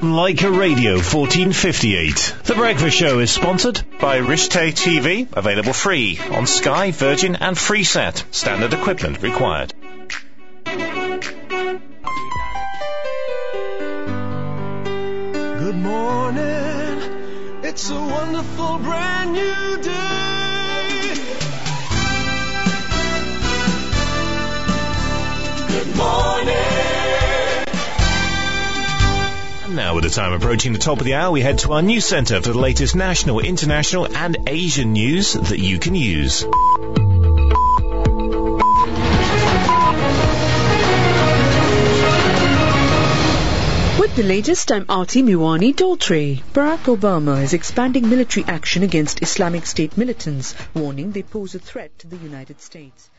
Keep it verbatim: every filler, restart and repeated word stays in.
Leica Radio fourteen fifty-eight. The Breakfast Show is sponsored by Rishtay T V, available free on Sky, Virgin and Freesat. Standard equipment required. Good morning, it's a wonderful brand new day. Good morning. And now, with the time approaching the top of the hour, we head to our news centre for the latest national, international and Asian news that you can use. With the latest, I'm Aarti Miwani Daltrey. Barack Obama is expanding military action against Islamic State militants, warning they pose a threat to the United States.